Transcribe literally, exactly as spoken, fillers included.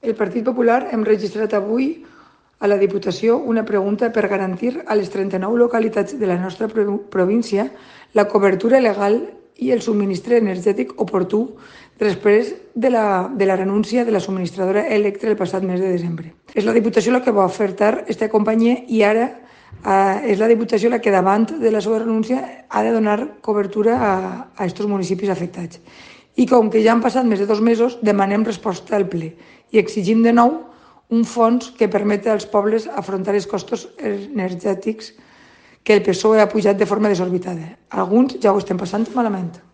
El Partit Popular hem registrat avui a la Diputació una pregunta per garantir a les trenta-nou localitats de la nostra província la cobertura legal i el subministre energètic oportú després de la, de la renúncia de la subministradora Electra el passat mes de desembre. És la Diputació la que va ofertar aquesta companyia i ara eh, és la Diputació la que davant de la seva renúncia ha de donar cobertura a aquests municipis afectats. I com que ja han passat més de dos mesos, demanem resposta al ple i exigim de nou un fons que permeti als pobles afrontar els costos energètics que el P S O E ha pujat de forma desorbitada. Alguns ja ho estem passant malament.